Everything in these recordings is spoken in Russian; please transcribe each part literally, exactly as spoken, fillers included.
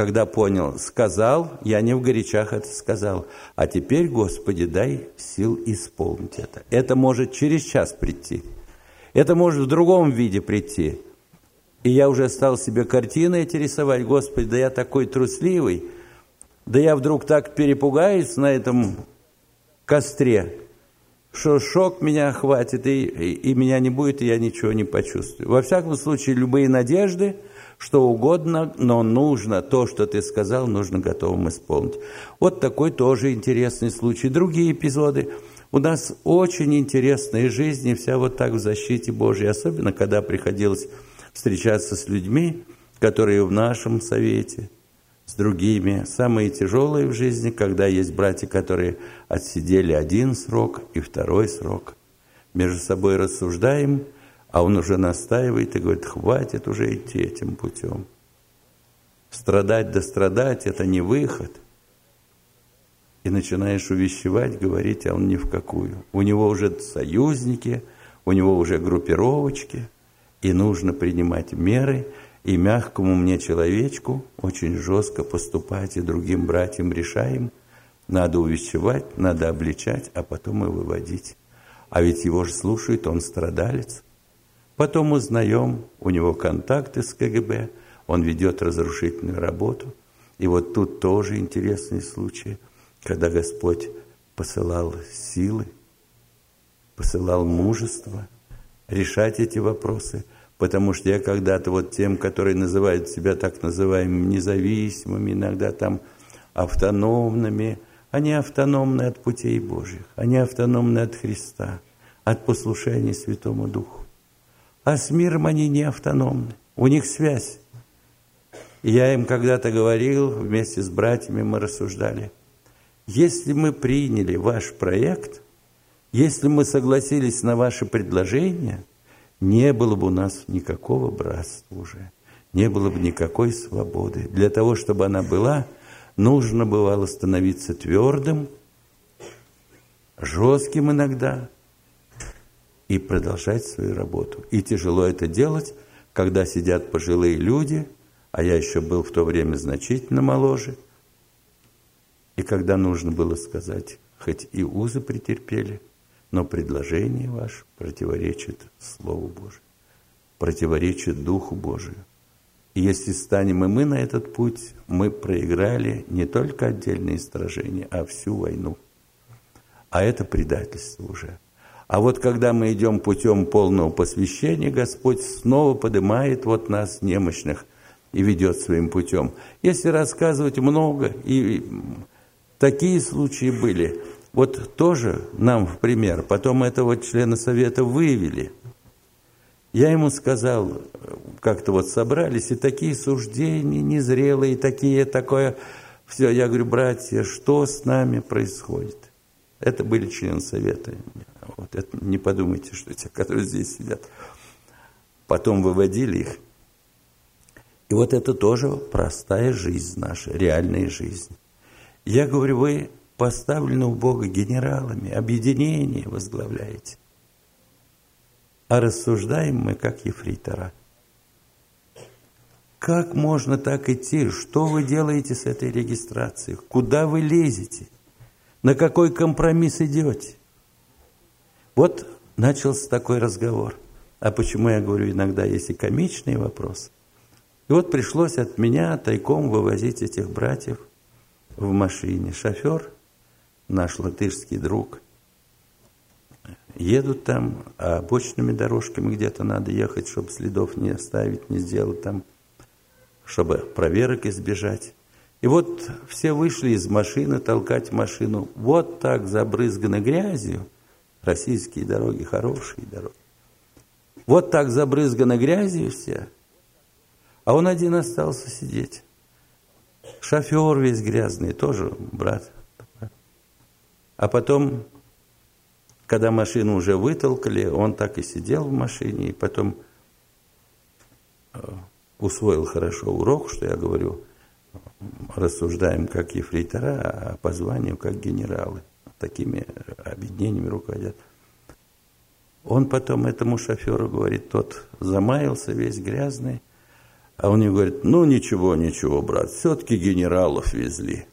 когда понял, сказал, я не в горячах это сказал, а теперь, Господи, дай сил исполнить это. Это может через час прийти, это может в другом виде прийти. И я уже стал себе картины эти рисовать. Господи, да я такой трусливый, да я вдруг так перепугаюсь на этом костре, что шок меня охватит, и, и, и меня не будет, и я ничего не почувствую. Во всяком случае, любые надежды, что угодно, но нужно, то, что ты сказал, нужно готовым исполнить. Вот такой тоже интересный случай. Другие эпизоды. У нас очень интересная жизнь, и вся вот так в защите Божьей, особенно когда приходилось встречаться с людьми, которые в нашем совете, с другими. Самые тяжелые в жизни, когда есть братья, которые отсидели один срок и второй срок. Между собой рассуждаем, а он уже настаивает и говорит, хватит уже идти этим путем. Страдать да страдать – это не выход. И начинаешь увещевать, говорить, а он ни в какую. У него уже союзники, у него уже группировочки, и нужно принимать меры, и мягкому мне человечку очень жестко поступать, и другим братьям решаем. Надо увещевать, надо обличать, а потом и выводить. А ведь его же слушает, он страдалец. Потом узнаем, у него контакты с ка гэ бэ, он ведет разрушительную работу. И вот тут тоже интересный случай, когда Господь посылал силы, посылал мужество решать эти вопросы. Потому что я когда-то вот тем, которые называют себя так называемыми независимыми, иногда там автономными, они автономны от путей Божьих, они автономны от Христа, от послушания Святому Духу. А с миром они не автономны, у них связь. И я им когда-то говорил, вместе с братьями мы рассуждали, если мы приняли ваш проект, если мы согласились на ваше предложение, не было бы у нас никакого братства уже, не было бы никакой свободы. Для того, чтобы она была, нужно бывало становиться твердым, жестким иногда и продолжать свою работу. И тяжело это делать, когда сидят пожилые люди, а я еще был в то время значительно моложе, и когда нужно было сказать, хоть и узы претерпели, но предложение ваше противоречит Слову Божию, противоречит Духу Божию. И если станем и мы на этот путь, мы проиграли не только отдельные сражения, а всю войну. А это предательство уже. А вот когда мы идем путем полного посвящения, Господь снова поднимает вот нас, немощных, и ведет своим путем. Если рассказывать много, и такие случаи были, вот тоже нам в пример. Потом этого члена совета вывели. Я ему сказал, как-то вот собрались, и такие суждения незрелые, такие, такое, все. Я говорю, братья, что с нами происходит? Это были члены совета. Вот это, не подумайте, что те, которые здесь сидят. Потом выводили их. И вот это тоже простая жизнь наша, реальная жизнь. Я говорю, вы поставлены у Бога генералами, объединение возглавляете. А рассуждаем мы, как ефрейтора. Как можно так идти? Что вы делаете с этой регистрацией? Куда вы лезете? На какой компромисс идете? Вот начался такой разговор. А почему я говорю, иногда есть и комичные вопросы. И вот пришлось от меня тайком вывозить этих братьев в машине. Шофер, наш латышский друг, едут там, а бочными дорожками где-то надо ехать, чтобы следов не оставить, не сделать там, чтобы проверок избежать. И вот все вышли из машины толкать машину. Вот так забрызганы грязью. Российские дороги, хорошие дороги. Вот так забрызганы грязью все. А он один остался сидеть. Шофер весь грязный, тоже брат. А потом, когда машину уже вытолкали, он так и сидел в машине, и потом усвоил хорошо урок, что я говорю, рассуждаем как ефрейтора, а по званию как генералы. Такими объединениями руководят. Он потом этому шоферу говорит, тот замаялся весь грязный, А он мне говорит: ну ничего, ничего, брат, все-таки генералов везли.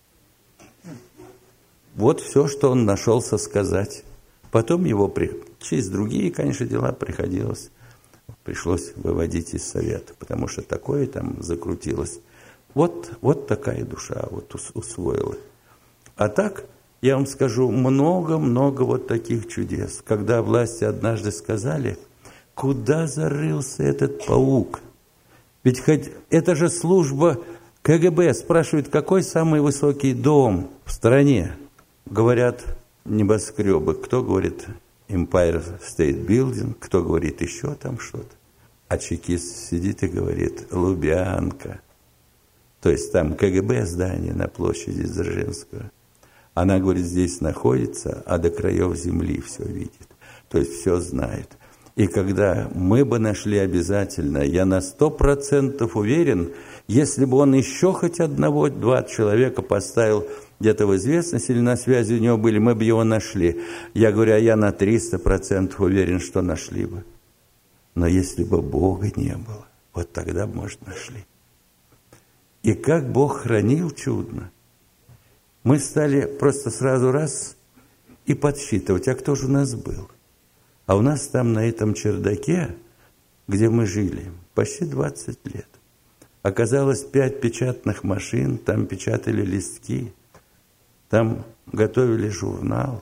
Вот все, что он нашелся сказать. Потом его при... через другие, конечно, дела приходилось, пришлось выводить из совета, потому что такое там закрутилось. Вот, вот такая душа вот усвоила. А так, я вам скажу, много-много вот таких чудес. Когда власти однажды сказали: куда зарылся этот паук? Ведь хоть это же служба ка гэ бэ, спрашивает, какой самый высокий дом в стране? Говорят, небоскребы. Кто говорит Empire State Building, кто говорит еще там что-то. А чекист сидит и говорит: Лубянка. То есть там ка гэ бэ здание на площади Дзержинского. Она, говорит, здесь находится, а до краев земли все видит. То есть все знает. И когда мы бы нашли обязательно, я на сто процентов уверен, если бы он еще хоть одного-два человека поставил где-то в известность или на связи у него были, мы бы его нашли. Я говорю, а я на триста процентов уверен, что нашли бы. Но если бы Бога не было, вот тогда бы, может, нашли. И как Бог хранил чудно. Мы стали просто сразу раз и подсчитывать, а кто же у нас был. А у нас там на этом чердаке, где мы жили, почти двадцать лет. Оказалось пять печатных машин, там печатали листки, там готовили журнал.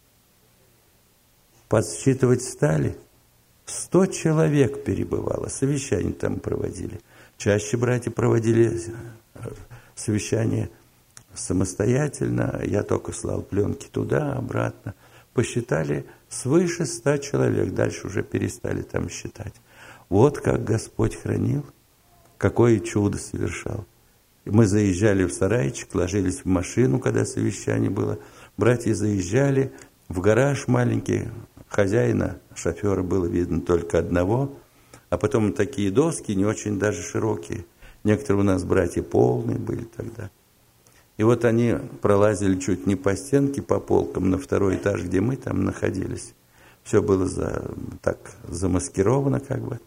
Подсчитывать стали. Сто человек перебывало, совещания там проводили. Чаще братья проводили совещания самостоятельно, я только слал пленки туда, обратно. Посчитали свыше ста человек, дальше уже перестали там считать. Вот как Господь хранил, какое чудо совершал. Мы заезжали в сарайчик, ложились в машину, когда совещание было. Братья заезжали в гараж маленький, хозяина, шофера было видно только одного, а потом такие доски не очень даже широкие. Некоторые у нас братья полные были тогда. И вот они пролазили чуть не по стенке, по полкам на второй этаж, где мы там находились. Все было за, так замаскировано как бы.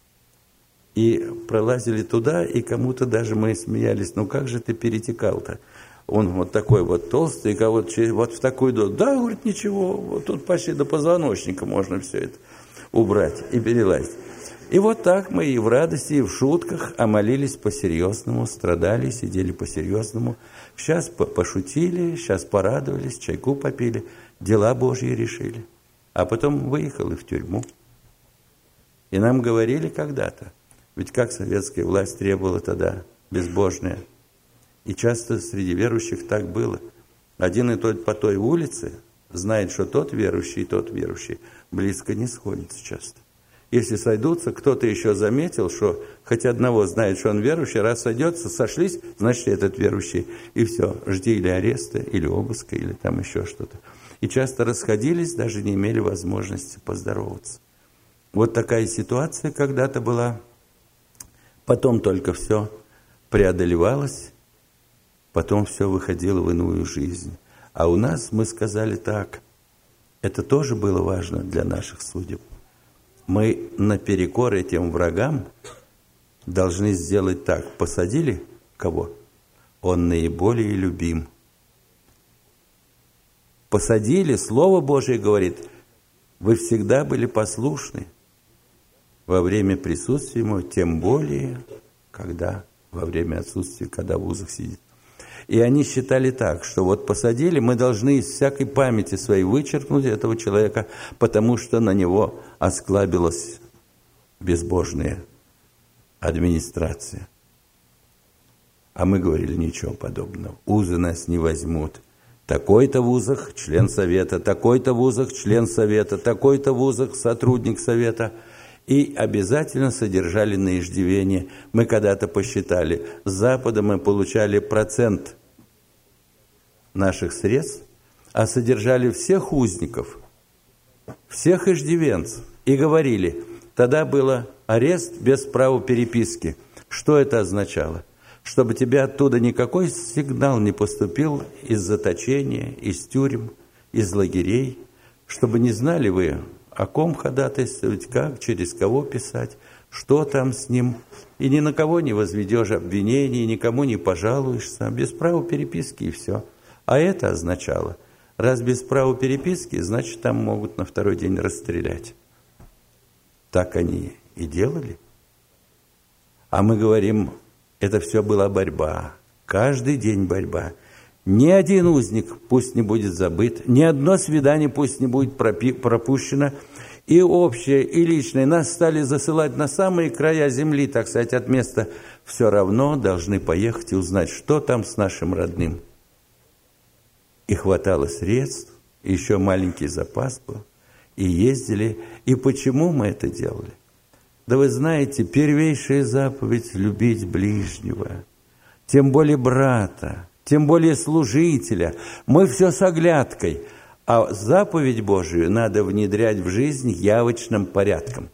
И пролазили туда, и кому-то даже мы смеялись: ну как же ты перетекал-то? Он вот такой вот толстый, и вот, вот в такую дозу. Да, говорит, ничего, вот тут почти до позвоночника можно все это убрать и перелазить. И вот так мы и в радости, и в шутках, а молились по-серьезному, страдали, сидели по-серьезному. Сейчас пошутили, сейчас порадовались, чайку попили, дела Божьи решили. А потом выехал и в тюрьму. И нам говорили когда-то, ведь как советская власть требовала тогда, безбожная. И часто среди верующих так было. Один и тот по той улице знает, что тот верующий и тот верующий близко не сходятся часто. Если сойдутся, кто-то еще заметил, что хоть одного знает, что он верующий, раз сойдется, сошлись, значит, этот верующий. И все, жди или ареста, или обыска, или там еще что-то. И часто расходились, даже не имели возможности поздороваться. Вот такая ситуация когда-то была. Потом только все преодолевалось, потом все выходило в иную жизнь. А у нас мы сказали так, это тоже было важно для наших судеб. Мы наперекор этим врагам должны сделать так. Посадили кого? Он наиболее любим. Посадили, Слово Божие говорит, вы всегда были послушны во время присутствия Ему, тем более, когда во время отсутствия, когда в узах сидит. И они считали так, что вот посадили, мы должны из всякой памяти своей вычеркнуть этого человека, потому что на него осклабилась безбожная администрация. А мы говорили, ничего подобного. Узы нас не возьмут. Такой-то в узах член совета, такой-то в узах член совета, такой-то в узах сотрудник совета. И обязательно содержали на иждивении. Мы когда-то посчитали, с Запада мы получали процент наших средств, а содержали всех узников, всех иждивенцев. И говорили, тогда было арест без права переписки. Что это означало? Чтобы тебе оттуда никакой сигнал не поступил из заточения, из тюрем, из лагерей, чтобы не знали вы, о ком ходатайствовать, как, через кого писать, что там с ним, и ни на кого не возведешь обвинений, никому не пожалуешься, без права переписки и все. А это означало, раз без права переписки, значит, там могут на второй день расстрелять. Так они и делали. А мы говорим, это все была борьба, каждый день борьба. Ни один узник пусть не будет забыт, ни одно свидание пусть не будет пропущено. И общее, и личное. Нас стали засылать на самые края земли, так сказать, от места. Все равно должны поехать и узнать, что там с нашим родным. И хватало средств, и еще маленький запас был. И ездили. И почему мы это делали? Да вы знаете, первейшая заповедь – любить ближнего. Тем более брата, тем более служителя. Мы все с оглядкой. А заповедь Божию надо внедрять в жизнь явочным порядком.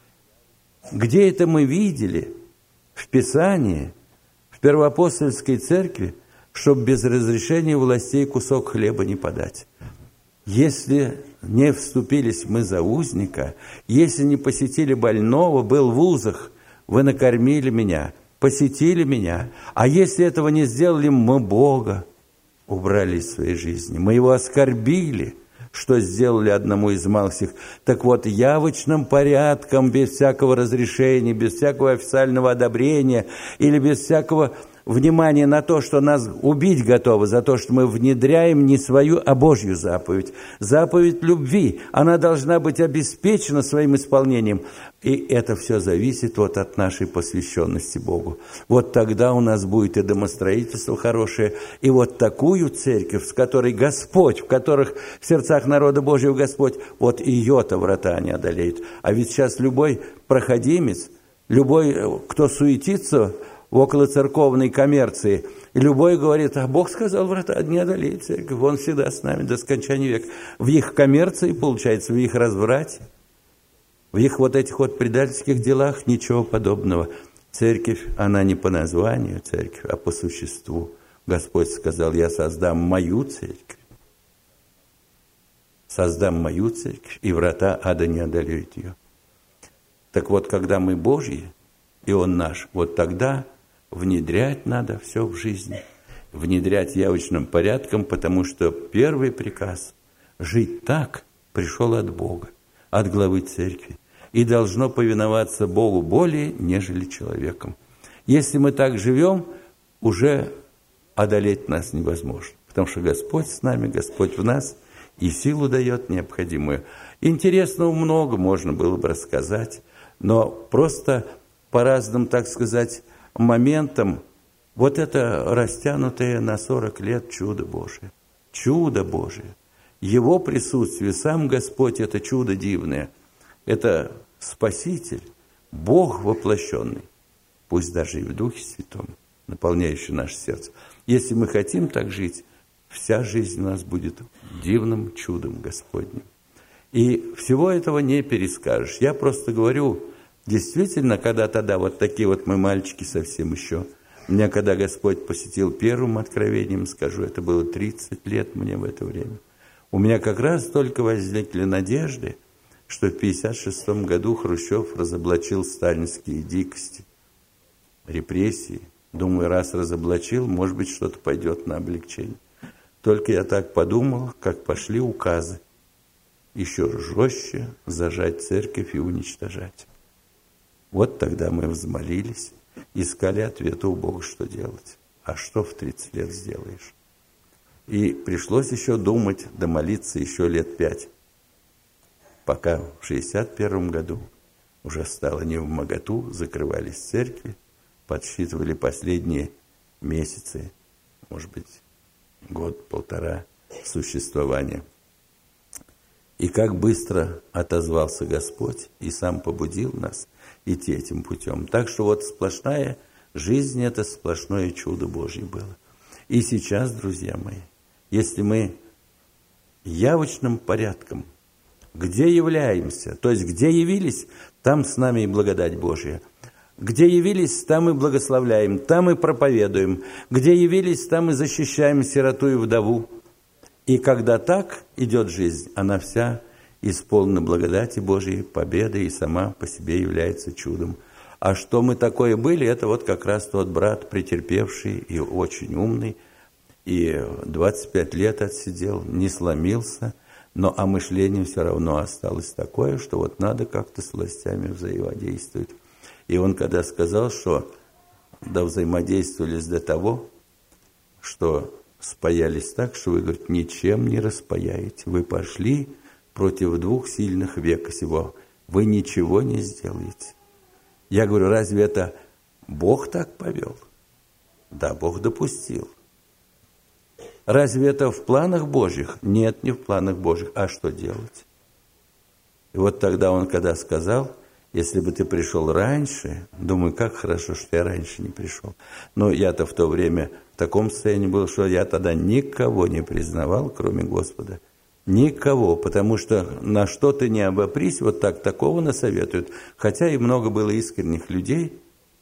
Где это мы видели? В Писании, в Первоапостольской церкви, чтобы без разрешения властей кусок хлеба не подать. Если не вступились мы за узника, если не посетили больного, был в узах, вы накормили меня, посетили меня. А если этого не сделали, мы Бога убрали из своей жизни. Мы его оскорбили, что сделали одному из малых. Так вот, явочным порядком, без всякого разрешения, без всякого официального одобрения или без всякого внимания на то, что нас убить готовы, за то, что мы внедряем не свою, а Божью заповедь. Заповедь любви. Она должна быть обеспечена своим исполнением. И это все зависит вот от нашей посвященности Богу. Вот тогда у нас будет и домостроительство хорошее, и вот такую церковь, с которой Господь, в которых в сердцах народа Божьего Господь, вот ее-то врата не одолеют. А ведь сейчас любой проходимец, любой, кто суетится в околоцерковной коммерции, и любой говорит, а Бог сказал, врата не одолеет церковь, Он всегда с нами до скончания века. В их коммерции, получается, в их разврате, в их вот этих вот предательских делах ничего подобного. Церковь, она не по названию церковь, а по существу. Господь сказал, я создам мою церковь. Создам мою церковь, и врата ада не одолеют ее. Так вот, когда мы Божьи, и Он наш, вот тогда внедрять надо все в жизнь. Внедрять явочным порядком, потому что первый приказ – жить так пришел от Бога, от главы церкви. И должно повиноваться Богу более, нежели человеком. Если мы так живем, уже одолеть нас невозможно. Потому что Господь с нами, Господь в нас, и силу дает необходимую. Интересного много можно было бы рассказать, но просто по разным, так сказать, моментам, вот это растянутое на сорок лет чудо Божие. Чудо Божие. Его присутствие, сам Господь, это чудо дивное. Это Спаситель, Бог воплощенный, пусть даже и в Духе Святом, наполняющий наше сердце. Если мы хотим так жить, вся жизнь у нас будет дивным чудом Господним. И всего этого не перескажешь. Я просто говорю, действительно, когда тогда вот такие вот мы мальчики совсем еще, меня когда Господь посетил первым откровением, скажу, это было тридцать лет мне в это время, у меня как раз только возникли надежды, что в пятьдесят шестом году Хрущев разоблачил сталинские дикости, репрессии. Думаю, раз разоблачил, может быть, что-то пойдет на облегчение. Только я так подумал, как пошли указы. Еще жестче зажать церковь и уничтожать. Вот тогда мы взмолились, искали ответа у Бога, что делать. А что в тридцать лет сделаешь? И пришлось еще думать, домолиться еще лет пять. Пока в шестьдесят первом году уже стало невмоготу, закрывались церкви, подсчитывали последние месяцы, может быть, год-полтора существования. И как быстро отозвался Господь и сам побудил нас идти этим путем. Так что вот сплошная жизнь – это сплошное чудо Божье было. И сейчас, друзья мои, если мы явочным порядком, где являемся, то есть где явились, там с нами и благодать Божья. Где явились, там и благословляем, там и проповедуем. Где явились, там и защищаем сироту и вдову. И когда так идет жизнь, она вся исполнена благодати Божьей, победы и сама по себе является чудом. А что мы такое были, это вот как раз тот брат, претерпевший и очень умный, и двадцать пять лет отсидел, не сломился, но а мышление все равно осталось такое, что вот надо как-то с властями взаимодействовать. И он когда сказал, что да взаимодействовались до того, что спаялись так, что вы, говорит, ничем не распаяете. Вы пошли против двух сильных века сего. Вы ничего не сделаете. Я говорю, разве это Бог так повел? Да, Бог допустил. Разве это в планах Божьих? Нет, не в планах Божьих. А что делать? И вот тогда он когда сказал, если бы ты пришел раньше, думаю, как хорошо, что я раньше не пришел. Но я-то в то время в таком состоянии был, что я тогда никого не признавал, кроме Господа. Никого, потому что на что ты не обопрись, вот так такого насоветуют. Хотя и много было искренних людей,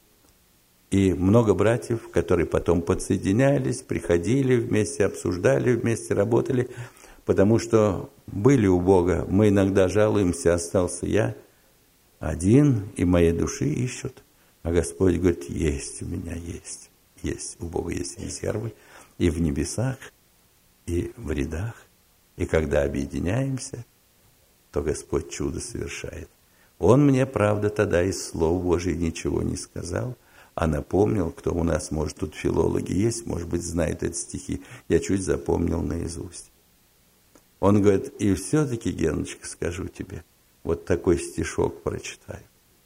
и много братьев, которые потом подсоединялись, приходили вместе, обсуждали, вместе работали, потому что были у Бога. Мы иногда жалуемся, остался я один, и моей души ищут. А Господь говорит, есть у меня, есть, есть. У Бога есть резервы и в небесах, и в рядах. И когда объединяемся, то Господь чудо совершает. Он мне, правда, тогда из Слов Божьих ничего не сказал, а напомнил, кто у нас, может, тут филологи есть, может быть, знают эти стихи. Я чуть запомнил наизусть. Он говорит, и все-таки, Геночка, скажу тебе, вот такой стишок прочитаю.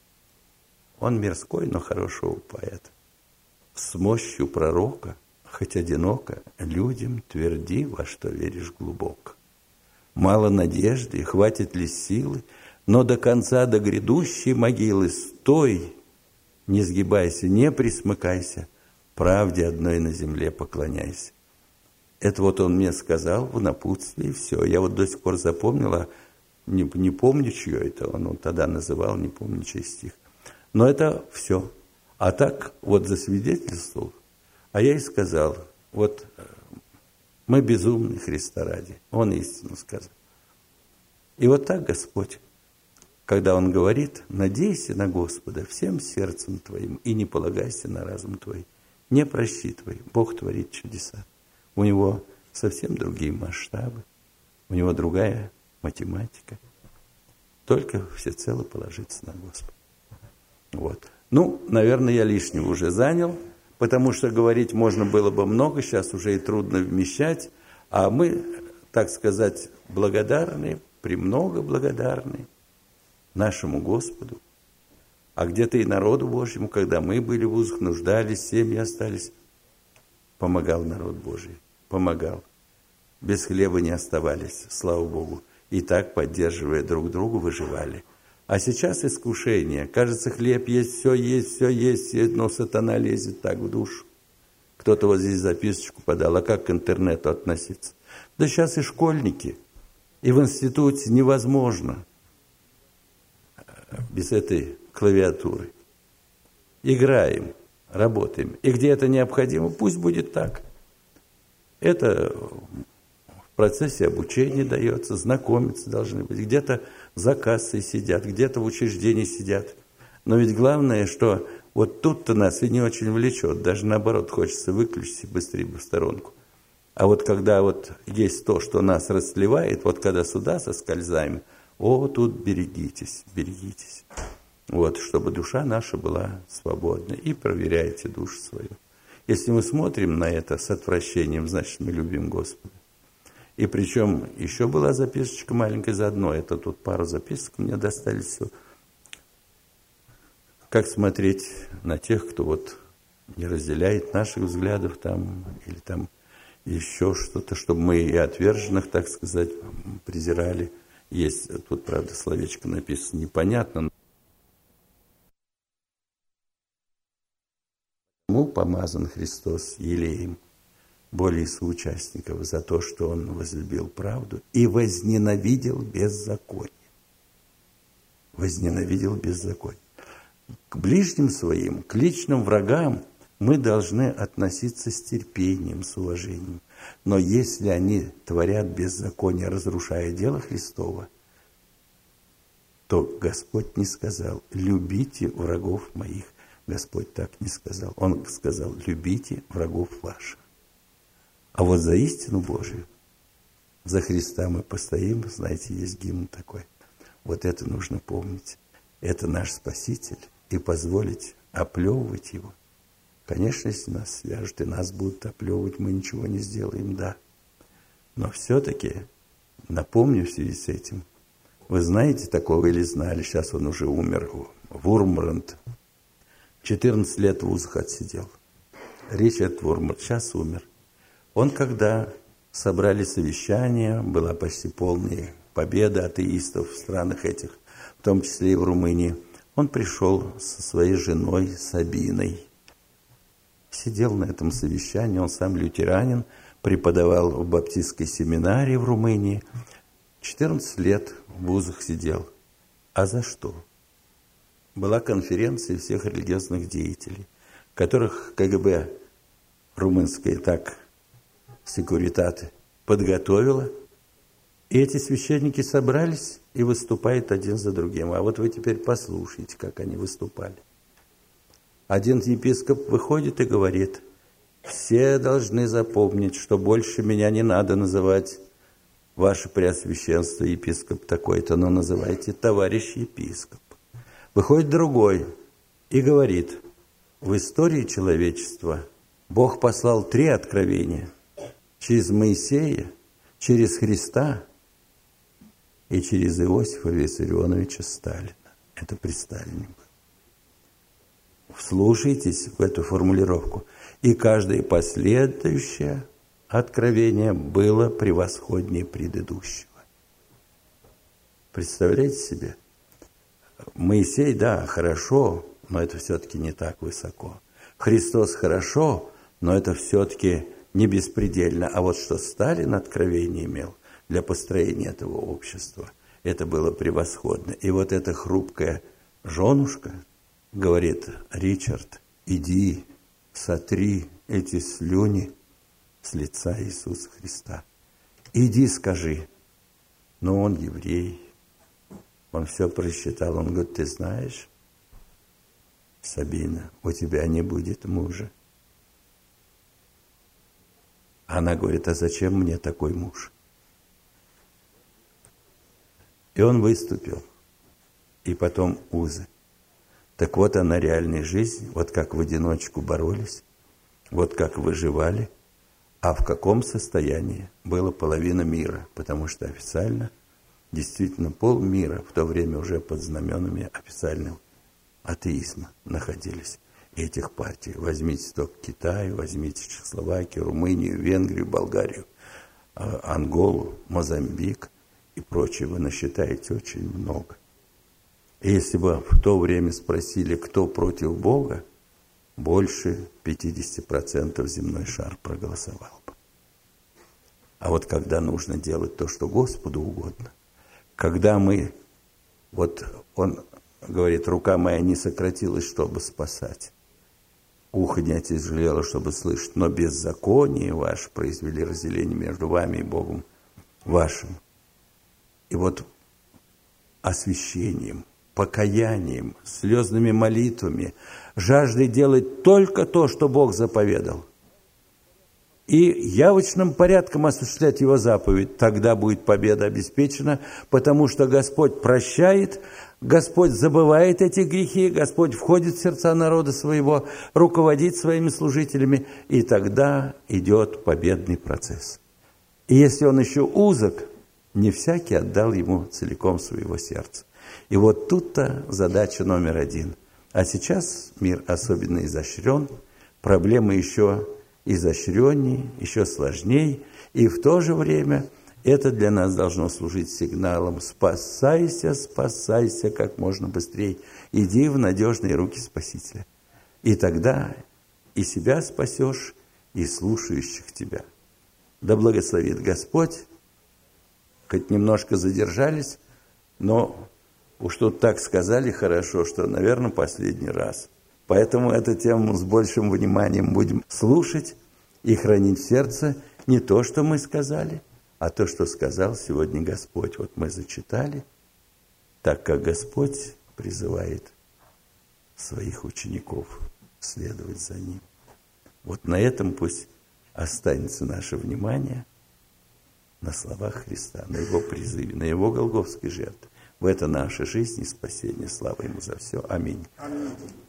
Он мирской, но хорошего поэта. С мощью пророка, хоть одиноко, людям тверди, во что веришь глубоко. Мало надежды, хватит ли силы, но до конца, до грядущей могилы стой, не сгибайся, не присмыкайся, правде одной на земле поклоняйся. Это вот он мне сказал в напутствии, все. Я вот до сих пор запомнила, не, не помню, чье это, он, он тогда называл, не помню, чей стих. Но это все. А так вот засвидетельствовал, а я и сказал, вот мы безумны Христа ради, Он истину сказал. И вот так Господь, когда Он говорит, надейся на Господа всем сердцем твоим и не полагайся на разум твой, не просчитывай, Бог творит чудеса. У Него совсем другие масштабы, у Него другая математика. Только всецело положиться на Господа. Вот. Ну, наверное, я лишнего уже занял, потому что говорить можно было бы много, сейчас уже и трудно вмещать, а мы, так сказать, благодарны, премного благодарны нашему Господу, а где-то и народу Божьему, когда мы были в узах, нуждались, семьи остались, помогал народ Божий, помогал. Без хлеба не оставались, слава Богу, и так, поддерживая друг друга, выживали. А сейчас искушение. Кажется, хлеб есть, все есть, все есть, но сатана лезет так в душу. Кто-то вот здесь записочку подал, а как к интернету относиться? Да сейчас и школьники, и в институте невозможно без этой клавиатуры. Играем, работаем. И где это необходимо, пусть будет так. Это в процессе обучения дается, знакомиться должны быть. Где-то за кассой сидят, где-то в учреждении сидят. Но ведь главное, что вот тут-то нас и не очень влечет. Даже наоборот, хочется выключить и быстрее бы в сторонку. А вот когда вот есть то, что нас расслевает, вот когда сюда соскользаем, о, тут берегитесь, берегитесь. Вот, чтобы душа наша была свободна. И проверяйте душу свою. Если мы смотрим на это с отвращением, значит, мы любим Господа. И причем еще была записочка маленькая заодно. Это тут пару записок мне достались. Все. Как смотреть на тех, кто вот не разделяет наших взглядов там, или там еще что-то, чтобы мы и отверженных, так сказать, презирали. Есть тут, правда, словечко написано непонятно. Ему помазан Христос елеем более соучастников за то, что Он возлюбил правду и возненавидел беззаконие. Возненавидел беззаконие. К ближним своим, к личным врагам мы должны относиться с терпением, с уважением. Но если они творят беззаконие, разрушая дело Христово, то Господь не сказал: любите врагов моих. Господь так не сказал. Он сказал: любите врагов ваших. А вот за истину Божию, за Христа мы постоим. Знаете, есть гимн такой. Вот это нужно помнить. Это наш Спаситель. И позволить оплевывать Его. Конечно, если нас свяжут и нас будут оплевывать, мы ничего не сделаем, да. Но все-таки напомню в связи с этим. Вы знаете такого или знали, сейчас он уже умер, Вурмбранд. четырнадцать лет в вузах отсидел. Ричард Вурмбранд сейчас умер. Он, когда собрали совещание, была почти полная победа атеистов в странах этих, в том числе и в Румынии, он пришел со своей женой Сабиной. Сидел на этом совещании, он сам лютеранин, преподавал в баптистской семинарии в Румынии. четырнадцать лет в вузах сидел. А за что? Была конференция всех религиозных деятелей, которых КГБ румынская так, секуритаты, подготовила. И эти священники собрались и выступают один за другим. А вот вы теперь послушайте, как они выступали. Один епископ выходит и говорит: все должны запомнить, что больше меня не надо называть ваше преосвященство, епископ такой-то, но называйте товарищ епископ. Выходит другой и говорит: в истории человечества Бог послал три откровения: через Моисея, через Христа и через Иосифа Виссарионовича Сталина. Это при Сталине было. Вслушайтесь в эту формулировку. И каждое последующее откровение было превосходнее предыдущего. Представляете себе? Моисей, да, хорошо, но это все-таки не так высоко. Христос хорошо, но это все-таки не беспредельно. А вот что Сталин откровение имел для построения этого общества, это было превосходно. И вот эта хрупкая женушка говорит: Ричард, иди, сотри эти слюни с лица Иисуса Христа. Иди, скажи. Но он еврей, он все просчитал. Он говорит: ты знаешь, Сабина, у тебя не будет мужа. Она говорит: а зачем мне такой муж? И он выступил. И потом узы. Так вот она, реальная жизнь. Вот как в одиночку боролись. Вот как выживали. А в каком состоянии была половина мира. Потому что официально, действительно, полмира в то время уже под знаменами официального атеизма находились. Этих партий. Возьмите только Китай, возьмите Чехословакию, Румынию, Венгрию, Болгарию, Анголу, Мозамбик и прочее. Вы насчитаете очень много. И если бы в то время спросили, кто против Бога, больше пятьдесят процентов земной шар проголосовал бы. А вот когда нужно делать то, что Господу угодно, когда мы, вот он говорит: рука моя не сократилась, чтобы спасать, ухо не отяжелело, чтобы слышать, но беззаконие ваше произвели разделение между вами и Богом вашим. И вот освящением, покаянием, слезными молитвами, жаждой делать только то, что Бог заповедал, и явочным порядком осуществлять Его заповедь, тогда будет победа обеспечена, потому что Господь прощает, Господь забывает эти грехи, Господь входит в сердца народа своего, руководит своими служителями, и тогда идет победный процесс. И если он еще узок, не всякий отдал Ему целиком своего сердца. И вот тут-то задача номер один. А сейчас мир особенно изощрен, проблемы еще изощреннее, еще сложнее, и в то же время это для нас должно служить сигналом: спасайся, спасайся как можно быстрее, иди в надежные руки Спасителя. И тогда и себя спасешь, и слушающих тебя. Да благословит Господь. Хоть немножко задержались, но уж тут так сказали хорошо, что, наверное, последний раз. Поэтому эту тему с большим вниманием будем слушать и хранить в сердце не то, что мы сказали, а то, что сказал сегодня Господь. Вот мы зачитали. так как Господь призывает своих учеников следовать за Ним. Вот на этом пусть останется наше внимание, на словах Христа, на Его призыве, на Его голгофской жертве. В это наша жизнь и спасение. Слава Ему за все. Аминь. Аминь.